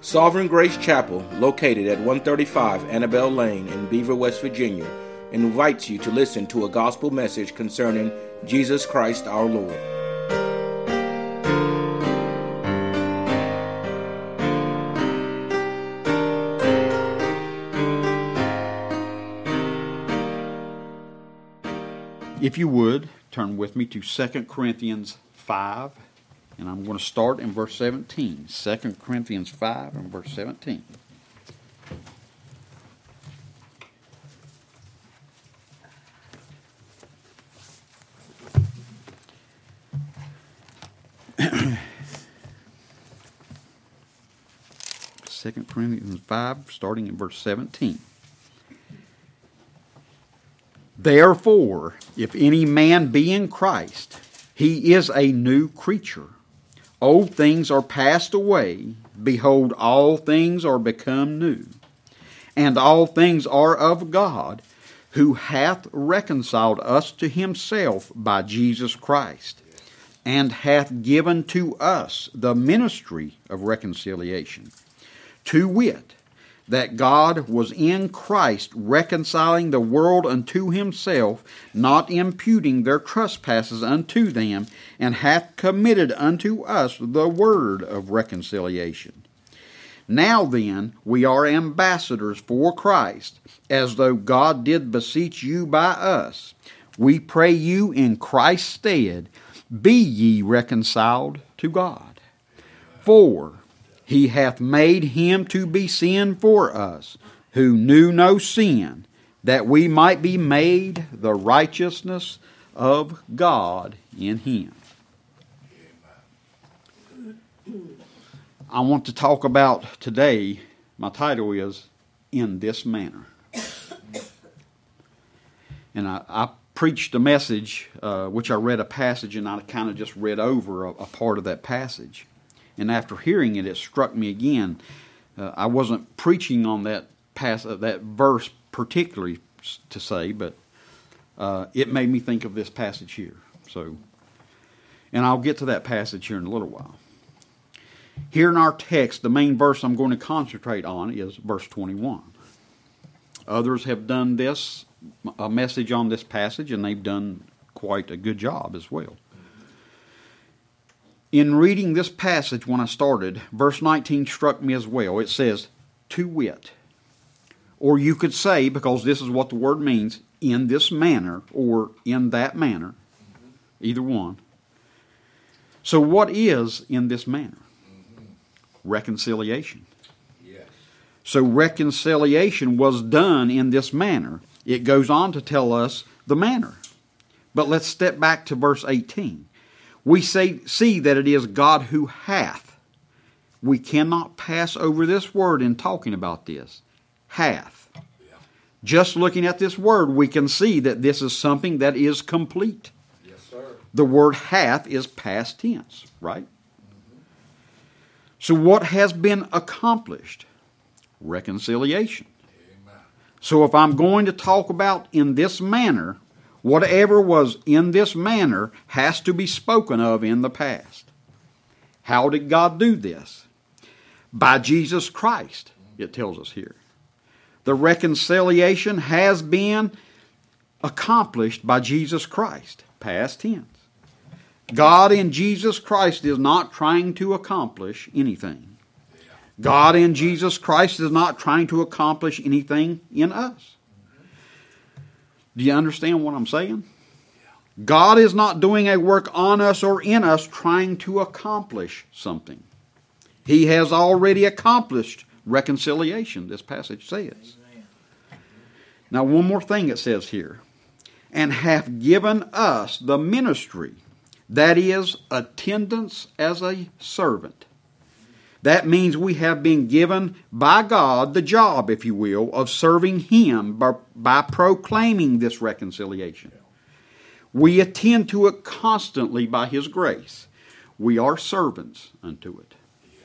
Sovereign Grace Chapel, located at 135 Annabelle Lane in Beaver, West Virginia, invites you to listen to a gospel message concerning Jesus Christ our Lord. If you would, turn with me to 2 Corinthians 5, and I'm going to start in verse 17. 2 Corinthians 5 and verse 17. Second Corinthians 5, starting in verse 17. Therefore, if any man be in Christ, he is a new creature. Old things are passed away. Behold, all things are become new. And all things are of God, who hath reconciled us to himself by Jesus Christ, and hath given to us the ministry of reconciliation. To wit, that God was in Christ reconciling the world unto himself, not imputing their trespasses unto them, and hath committed unto us the word of reconciliation. Now then, we are ambassadors for Christ, as though God did beseech you by us. We pray you in Christ's stead, be ye reconciled to God. For he hath made him to be sin for us, who knew no sin, that we might be made the righteousness of God in him. I want to talk about today, my title is, In This Manner. And I preached a message, which I read a passage, and I kind of just read over a part of that passage. And after hearing it, it struck me again. I wasn't preaching on that verse particularly to say, but it made me think of this passage here. And I'll get to that passage here in a little while. Here in our text, the main verse I'm going to concentrate on is verse 21. Others have done a message on this passage, and they've done quite a good job as well. In reading this passage when I started, verse 19 struck me as well. It says, to wit. Or you could say, because this is what the word means, in this manner or in that manner. Either one. So what is in this manner? Reconciliation. Yes. So reconciliation was done in this manner. It goes on to tell us the manner. But let's step back to verse 18. We see that it is God who hath. We cannot pass over this word in talking about this. Hath. Yeah. Just looking at this word, we can see that this is something that is complete. Yes, sir. The word hath is past tense, right? Mm-hmm. So what has been accomplished? Reconciliation. Amen. So if I'm going to talk about in this manner, whatever was in this manner has to be spoken of in the past. How did God do this? By Jesus Christ, it tells us here. The reconciliation has been accomplished by Jesus Christ, past tense. God in Jesus Christ is not trying to accomplish anything. God in Jesus Christ is not trying to accomplish anything in us. Do you understand what I'm saying? God is not doing a work on us or in us trying to accomplish something. He has already accomplished reconciliation, this passage says. Amen. Now one more thing it says here. And hath given us the ministry, that is, attendance as a servant. That means we have been given by God the job, if you will, of serving Him by proclaiming this reconciliation. We attend to it constantly by His grace. We are servants unto it.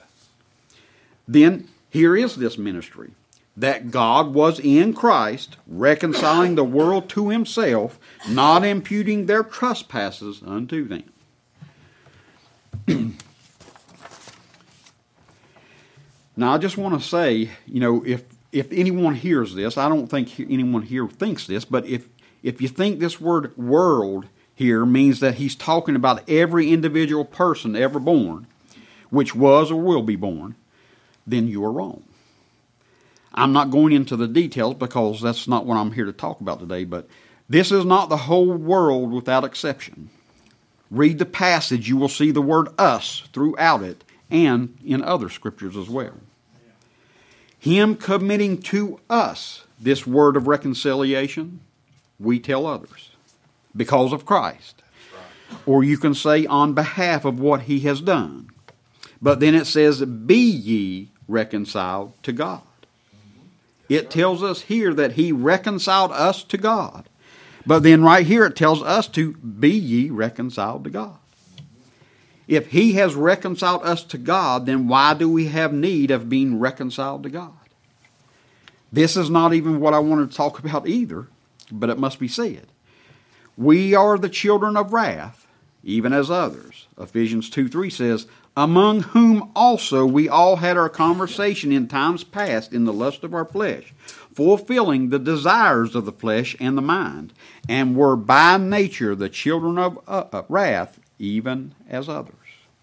Then here is this ministry, that God was in Christ, reconciling the world to Himself, not imputing their trespasses unto them. Now, I just want to say, if anyone hears this, I don't think anyone here thinks this, but if you think this word world here means that he's talking about every individual person ever born, which was or will be born, then you are wrong. I'm not going into the details because that's not what I'm here to talk about today, but this is not the whole world without exception. Read the passage, you will see the word us throughout it and in other scriptures as well. Him committing to us this word of reconciliation, we tell others because of Christ. Or you can say on behalf of what he has done. But then it says, be ye reconciled to God. It tells us here that he reconciled us to God. But then right here it tells us to be ye reconciled to God. If he has reconciled us to God, then why do we have need of being reconciled to God? This is not even what I wanted to talk about either, but it must be said. We are the children of wrath, even as others. Ephesians 2:3 says, among whom also we all had our conversation in times past in the lust of our flesh, fulfilling the desires of the flesh and the mind, and were by nature the children of wrath, even as others.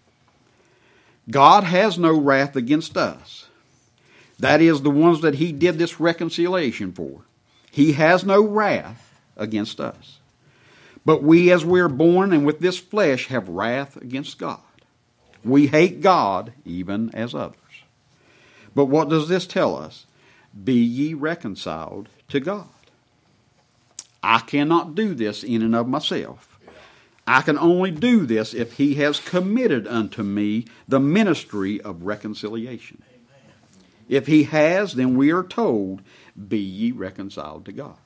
God has no wrath against us. That is the ones that he did this reconciliation for. He has no wrath against us. But we, as we are born and with this flesh, have wrath against God. We hate God even as others. But what does this tell us? Be ye reconciled to God. I cannot do this in and of myself. I can only do this if he has committed unto me the ministry of reconciliation. If he has, then we are told, be ye reconciled to God.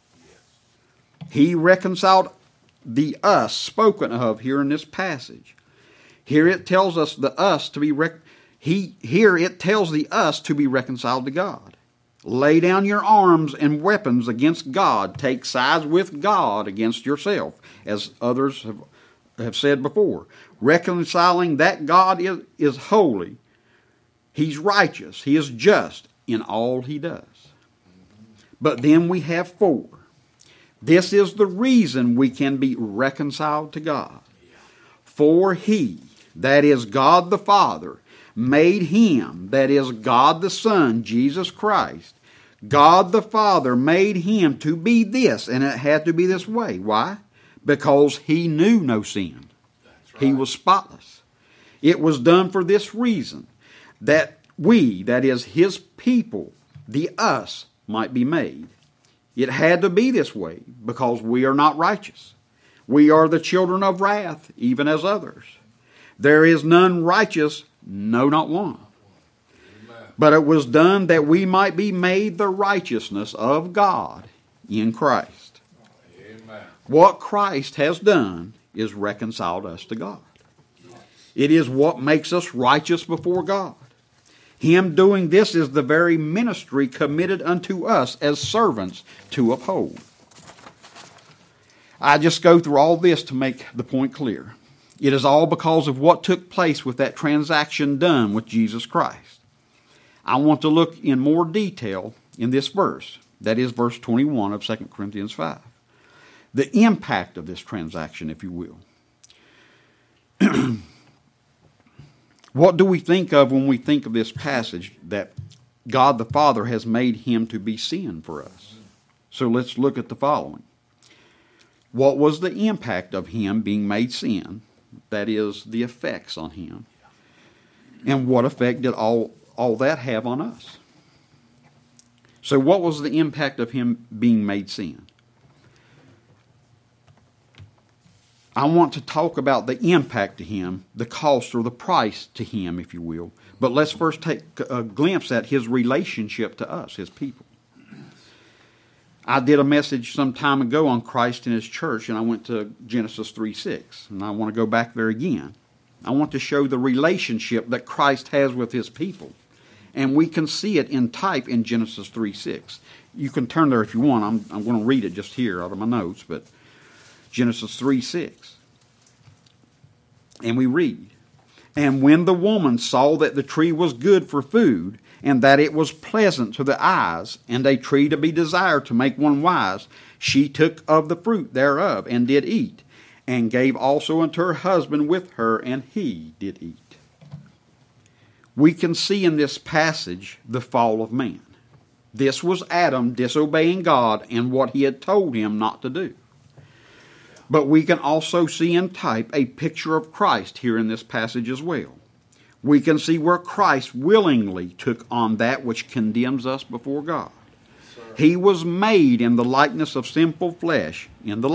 He reconciled the us spoken of here in this passage. Here it tells us the us to be here it tells the us to be reconciled to God. Lay down your arms and weapons against God. Take sides with God against yourself, as others have said before. Reconciling that God is holy. He's righteous. He is just in all he does. But then we have 4. This is the reason we can be reconciled to God. For he, that is God the Father, made him, that is God the Son, Jesus Christ. God the Father made him to be this, and it had to be this way. Why? Because he knew no sin. That's right. He was spotless. It was done for this reason, that we, that is his people, the us, might be made. It had to be this way because we are not righteous. We are the children of wrath, even as others. There is none righteous, no, not one. Amen. But it was done that we might be made the righteousness of God in Christ. Amen. What Christ has done is reconciled us to God. It is what makes us righteous before God. Him doing this is the very ministry committed unto us as servants to uphold. I just go through all this to make the point clear. It is all because of what took place with that transaction done with Jesus Christ. I want to look in more detail in this verse. That is verse 21 of 2 Corinthians 5. The impact of this transaction, if you will. What do we think of when we think of this passage that God the Father has made him to be sin for us? So let's look at the following. What was the impact of him being made sin? That is, the effects on him. And what effect did all that have on us? So what was the impact of him being made sin? I want to talk about the impact to him, the cost or the price to him, if you will. But let's first take a glimpse at his relationship to us, his people. I did a message some time ago on Christ and his church, and I went to Genesis 3:6, and I want to go back there again. I want to show the relationship that Christ has with his people. And we can see it in type in Genesis 3:6. You can turn there if you want. I'm going to read it just here out of my notes, but Genesis 3:6. And we read, And when the woman saw that the tree was good for food, and that it was pleasant to the eyes, and a tree to be desired to make one wise, she took of the fruit thereof, and did eat, and gave also unto her husband with her, and he did eat. We can see in this passage the fall of man. This was Adam disobeying God and what he had told him not to do. But we can also see in type a picture of Christ here in this passage as well. We can see where Christ willingly took on that which condemns us before God. He was made in the likeness of sinful flesh,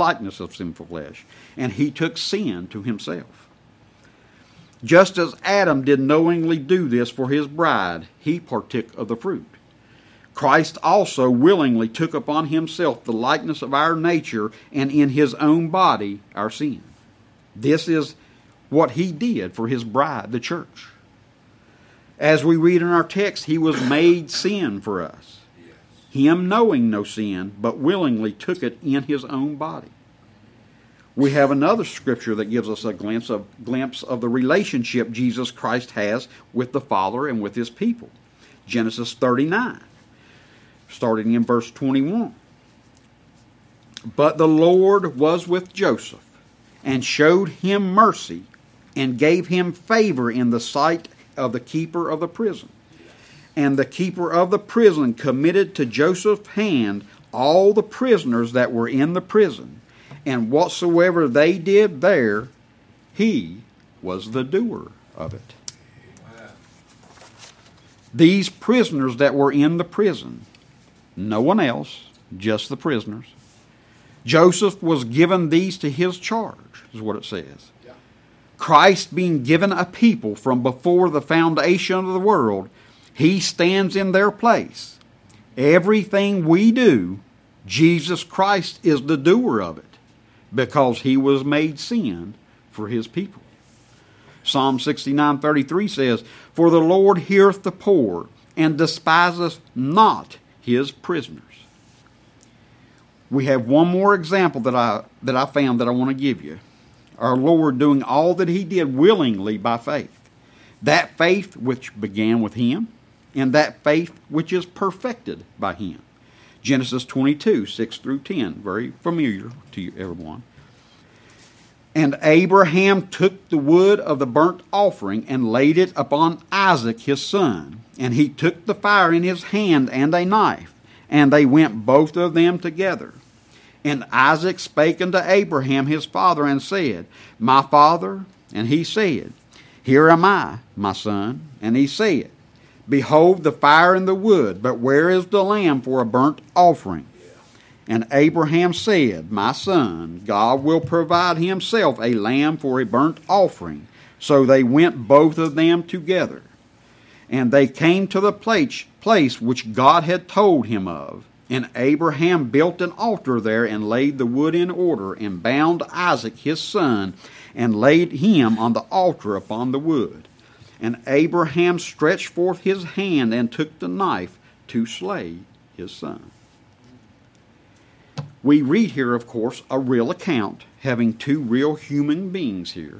and he took sin to himself. Just as Adam did knowingly do this for his bride, he partook of the fruit. Christ also willingly took upon himself the likeness of our nature, and in his own body our sin. This is what he did for his bride, the church. As we read in our text, he was made sin for us. Him knowing no sin, but willingly took it in his own body. We have another scripture that gives us a glimpse of the relationship Jesus Christ has with the Father and with his people. Genesis 39, starting in verse 21. But the Lord was with Joseph, and showed him mercy, and gave him favor in the sight of the keeper of the prison. And the keeper of the prison committed to Joseph's hand all the prisoners that were in the prison, and whatsoever they did there, he was the doer of it. Wow. These prisoners that were in the prison, no one else, just the prisoners, Joseph was given these to his charge, is what it says. Yeah. Christ being given a people from before the foundation of the world, he stands in their place. Everything we do, Jesus Christ is the doer of it, because he was made sin for his people. Psalm 69:33 says, For the Lord heareth the poor, and despiseth not his prisoners. We have one more example that I found that I want to give you. Our Lord doing all that he did willingly by faith. That faith which began with him, and that faith which is perfected by him. Genesis 22, 6 through 10, very familiar to you, everyone. And Abraham took the wood of the burnt offering and laid it upon Isaac his son. And he took the fire in his hand and a knife, and they went both of them together. And Isaac spake unto Abraham his father, and said, My father? And he said, Here am I, my son. And he said, Behold the fire and the wood, but where is the lamb for a burnt offering? And Abraham said, My son, God will provide himself a lamb for a burnt offering. So they went both of them together. And they came to the place which God had told him of. And Abraham built an altar there, and laid the wood in order, and bound Isaac his son, and laid him on the altar upon the wood. And Abraham stretched forth his hand, and took the knife to slay his son. We read here, of course, a real account, having two real human beings here.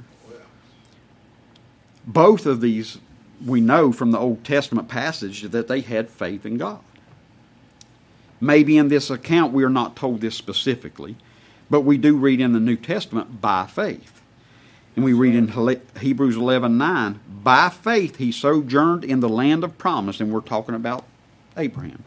Both of these, we know from the Old Testament passage that they had faith in God. Maybe in this account we are not told this specifically, but we do read in the New Testament by faith. And we read in Hebrews 11:9, by faith he sojourned in the land of promise, and we're talking about Abraham,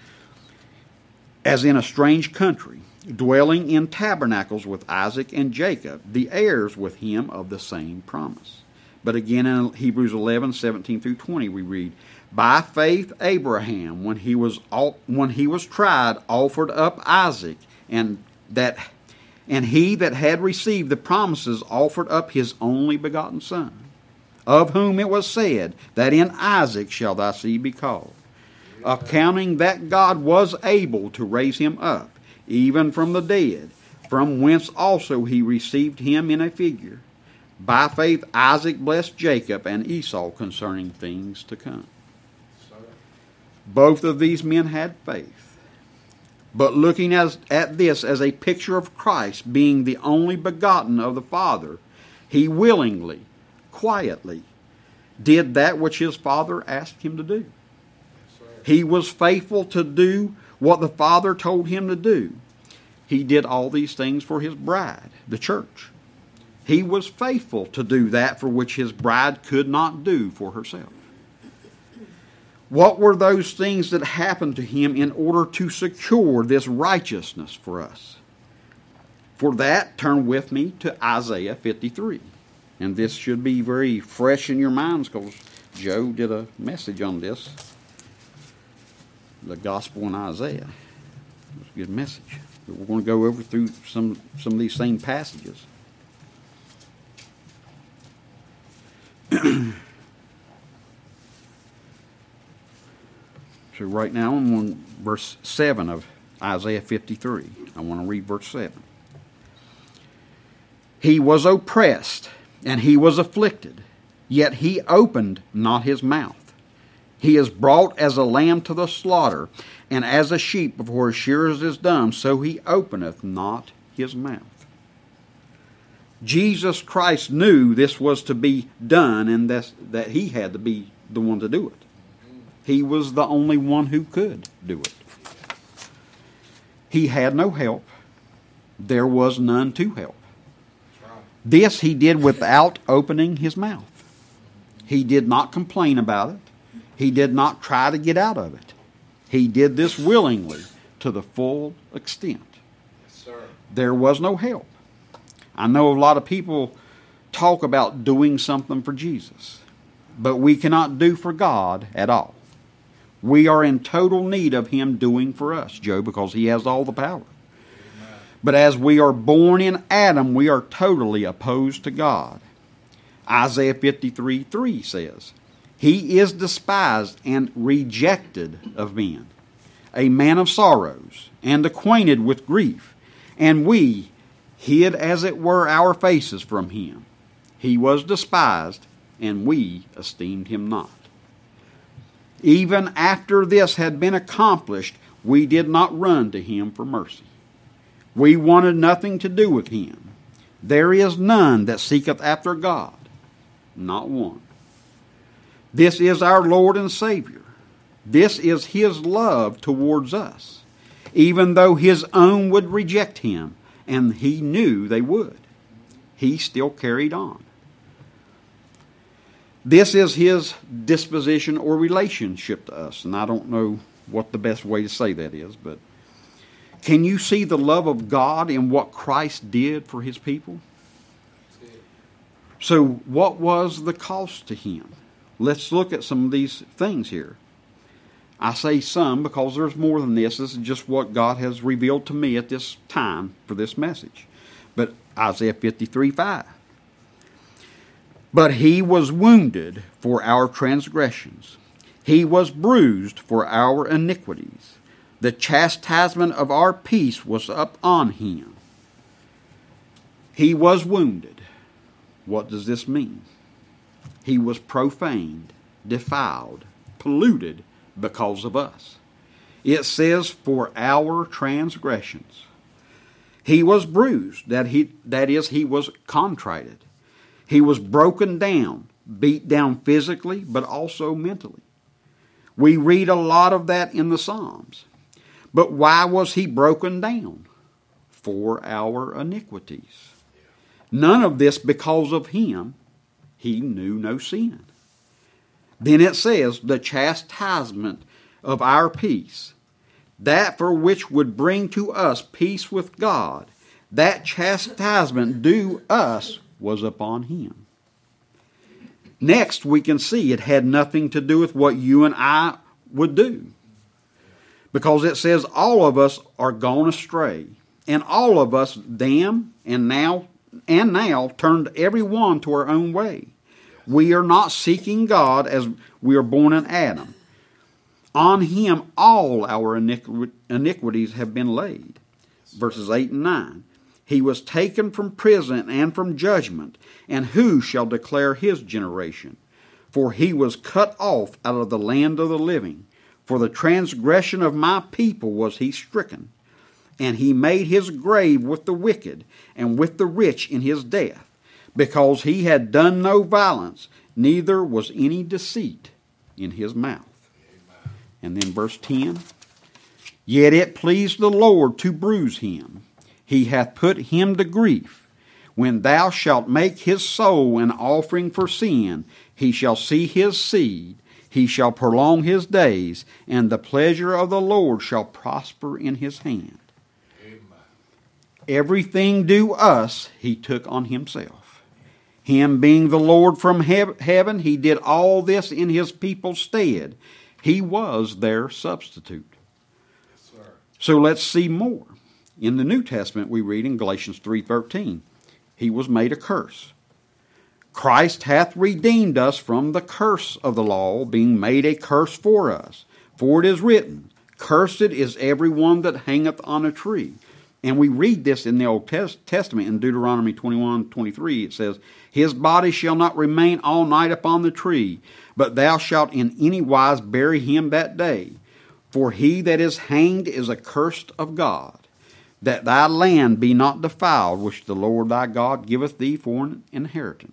as in a strange country, dwelling in tabernacles with Isaac and Jacob, the heirs with him of the same promise. But again in Hebrews 11:17 through 20 we read, by faith Abraham, when he was tried, offered up Isaac, and he that had received the promises offered up his only begotten son, of whom it was said, that in Isaac shall thy seed be called, accounting that God was able to raise him up, even from the dead, from whence also he received him in a figure. By faith Isaac blessed Jacob and Esau concerning things to come. Both of these men had faith. But looking at this as a picture of Christ being the only begotten of the Father, he willingly, quietly, did that which his Father asked him to do. He was faithful to do what the Father told him to do. He did all these things for his bride, the church. He was faithful to do that for which his bride could not do for herself. What were those things that happened to him in order to secure this righteousness for us? For that, turn with me to Isaiah 53. And this should be very fresh in your minds because Joe did a message on this. The gospel in Isaiah. It's a good message. But we're going to go over through some of these same passages. So right now I'm on verse 7 of Isaiah 53. I want to read verse 7. He was oppressed and he was afflicted, yet he opened not his mouth. He is brought as a lamb to the slaughter, and as a sheep before his shearers is dumb, so he openeth not his mouth. Jesus Christ knew this was to be done and that he had to be the one to do it. He was the only one who could do it. He had no help. There was none to help. This he did without opening his mouth. He did not complain about it. He did not try to get out of it. He did this willingly to the full extent. Yes, sir. There was no help. I know a lot of people talk about doing something for Jesus, but we cannot do for God at all. We are in total need of him doing for us, Joe, because he has all the power. Amen. But as we are born in Adam, we are totally opposed to God. Isaiah 53:3 says, he is despised and rejected of men, a man of sorrows and acquainted with grief, and we hid as it were our faces from him. He was despised, and we esteemed him not. Even after this had been accomplished, we did not run to him for mercy. We wanted nothing to do with him. There is none that seeketh after God, not one. This is our Lord and Savior. This is his love towards us, even though his own would reject him, and he knew they would. He still carried on. This is his disposition or relationship to us, and I don't know what the best way to say that is, but can you see the love of God in what Christ did for his people? So what was the cost to him? Let's look at some of these things here. I say some because there's more than this. This is just what God has revealed to me at this time for this message. But Isaiah 53:5. But he was wounded for our transgressions. He was bruised for our iniquities. The chastisement of our peace was upon him. He was wounded. What does this mean? He was profaned, defiled, polluted because of us. It says, for our transgressions. He was bruised, that is, he was contrited. He was broken down, beat down physically, but also mentally. We read a lot of that in the Psalms. But why was he broken down? For our iniquities. None of this because of him. He knew no sin. Then it says, the chastisement of our peace, that for which would bring to us peace with God, that chastisement due us was upon him. Next, we can see it had nothing to do with what you and I would do. Because it says all of us are gone astray, and all of us damn and now turned every one to our own way. We are not seeking God as we are born in Adam. On him all our iniquities have been laid. Verses 8 and 9. He was taken from prison and from judgment, and who shall declare his generation? For he was cut off out of the land of the living. For the transgression of my people was he stricken. And he made his grave with the wicked, and with the rich in his death, because he had done no violence, neither was any deceit in his mouth. Amen. And then verse 10. Yet it pleased the Lord to bruise him. He hath put him to grief. When thou shalt make his soul an offering for sin, he shall see his seed. He shall prolong his days, and the pleasure of the Lord shall prosper in his hand. Amen. Everything due us he took on himself. Him being the Lord from heaven, he did all this in his people's stead. He was their substitute. Yes, sir. So let's see more. In the New Testament we read in Galatians 3:13, he was made a curse. Christ hath redeemed us from the curse of the law, being made a curse for us. For it is written, Cursed is every one that hangeth on a tree. And we read this in the Old Testament in Deuteronomy 21:23. It says, His body shall not remain all night upon the tree, but thou shalt in any wise bury him that day. For he that is hanged is accursed of God, that thy land be not defiled, which the Lord thy God giveth thee for an inheritance.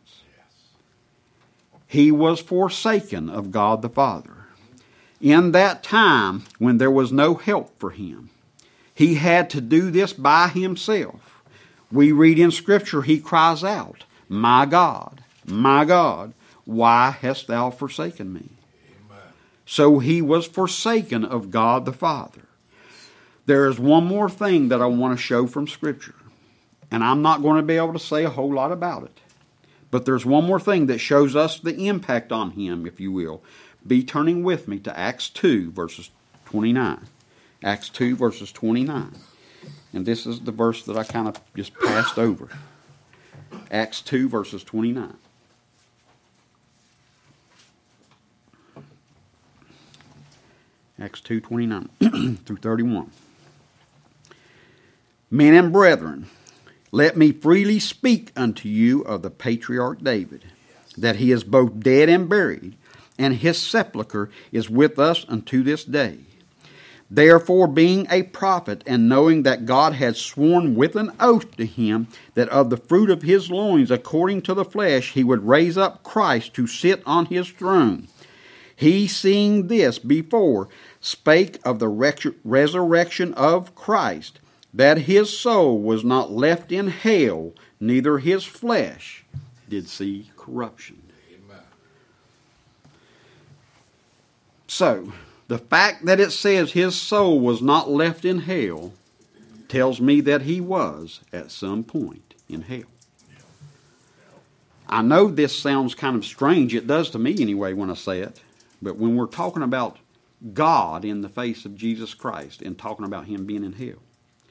He was forsaken of God the Father. In that time when there was no help for him, he had to do this by himself. We read in Scripture, he cries out, my God, why hast thou forsaken me? Amen. So he was forsaken of God the Father. There is one more thing that I want to show from Scripture, and I'm not going to be able to say a whole lot about it. But there's one more thing that shows us the impact on him, if you will. Be turning with me to Acts 2, verses 29. Acts 2, verses 29. And this is the verse that I kind of just passed over. Acts 2, verses 29. Acts 2:29 through 31. Men and brethren, let me freely speak unto you of the patriarch David, that he is both dead and buried, and his sepulchre is with us unto this day. Therefore, being a prophet, and knowing that God had sworn with an oath to him that of the fruit of his loins, according to the flesh, he would raise up Christ to sit on his throne, he, seeing this before, spake of the resurrection of Christ, that his soul was not left in hell, neither his flesh did see corruption. Amen. So, the fact that it says his soul was not left in hell tells me that he was at some point in hell. I know this sounds kind of strange. It does to me anyway when I say it. But when we're talking about God in the face of Jesus Christ and talking about him being in hell,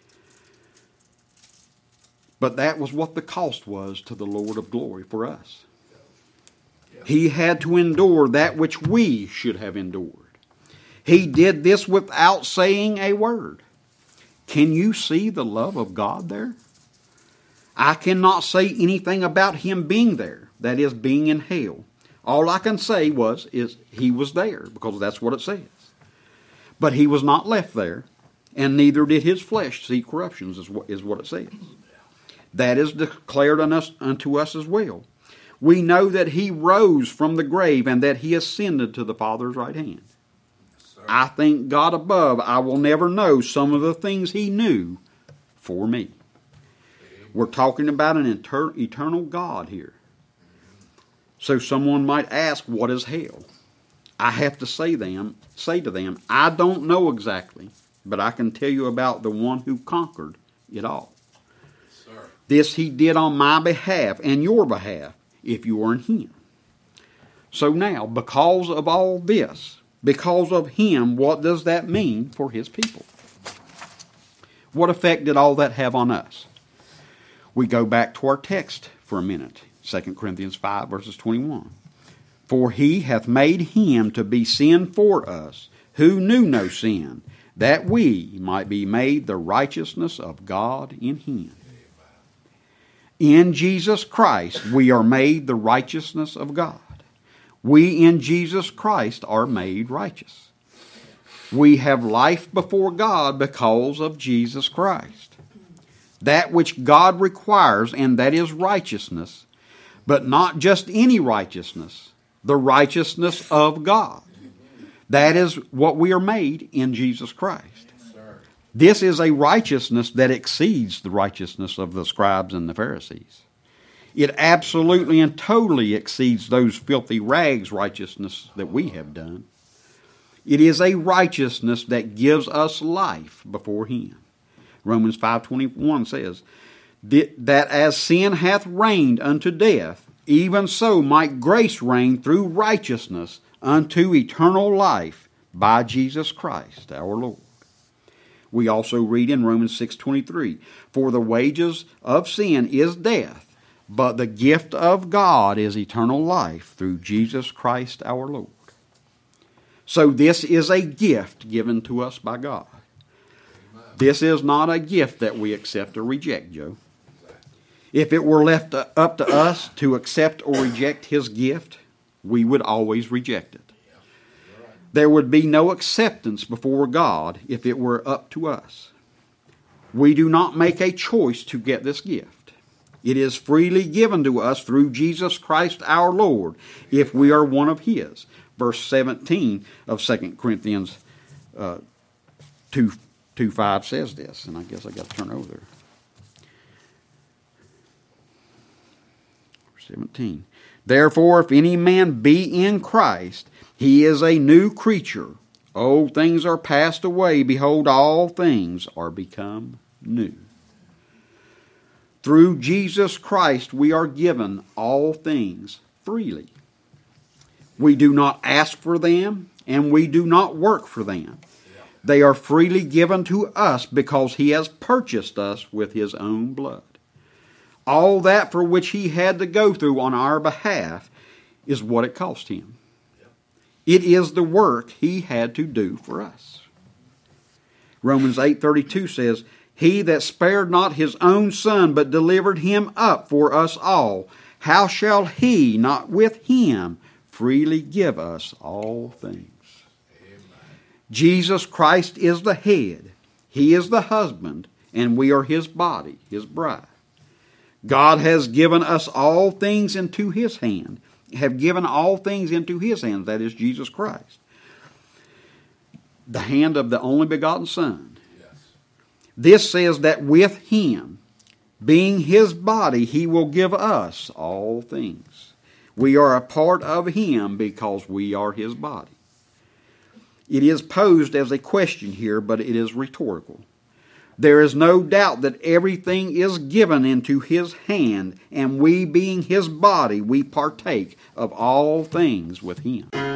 but that was what the cost was to the Lord of glory for us. He had to endure that which we should have endured. He did this without saying a word. Can you see the love of God there? I cannot say anything about him being there, that is, being in hell. All I can say is he was there, because that's what it says. But he was not left there, and neither did his flesh see corruptions, is what it says. That is declared unto us as well. We know that he rose from the grave and that he ascended to the Father's right hand. Yes, I thank God above I will never know some of the things he knew for me. Amen. We're talking about an eternal God here. So someone might ask, what is hell? I have to say to them, I don't know exactly, but I can tell you about the one who conquered it all. This he did on my behalf and your behalf, if you are in him. So now, because of all this, because of him, what does that mean for his people? What effect did all that have on us? We go back to our text for a minute. 2 Corinthians 5, verses 21. For he hath made him to be sin for us, who knew no sin, that we might be made the righteousness of God in him. In Jesus Christ, we are made the righteousness of God. We in Jesus Christ are made righteous. We have life before God because of Jesus Christ. That which God requires, and that is righteousness, but not just any righteousness, the righteousness of God. That is what we are made in Jesus Christ. This is a righteousness that exceeds the righteousness of the scribes and the Pharisees. It absolutely and totally exceeds those filthy rags righteousness that we have done. It is a righteousness that gives us life before Him. Romans 5:21 says, that as sin hath reigned unto death, even so might grace reign through righteousness unto eternal life by Jesus Christ our Lord. We also read in Romans 6:23, for the wages of sin is death, but the gift of God is eternal life through Jesus Christ our Lord. So this is a gift given to us by God. This is not a gift that we accept or reject, Joe. If it were left up to us to accept or reject His gift, we would always reject it. There would be no acceptance before God if it were up to us. We do not make a choice to get this gift. It is freely given to us through Jesus Christ our Lord if we are one of His. Verse 17 of 2 Corinthians 2:5 says this, and I guess I got to turn over there. 17. Therefore, if any man be in Christ, he is a new creature. Old things are passed away. Behold, all things are become new. Through Jesus Christ, we are given all things freely. We do not ask for them, and we do not work for them. They are freely given to us because He has purchased us with His own blood. All that for which He had to go through on our behalf is what it cost Him. It is the work He had to do for us. Romans 8:32 says, He that spared not His own Son, but delivered Him up for us all, how shall He not with Him freely give us all things? Amen. Jesus Christ is the head. He is the husband, and we are His body, His bride. God has given us all things into His hand. Have given all things into His hand. That is Jesus Christ. The hand of the only begotten Son. Yes. This says that with Him, being His body, He will give us all things. We are a part of Him because we are His body. It is posed as a question here, but it is rhetorical. There is no doubt that everything is given into His hand, and we being His body, we partake of all things with Him.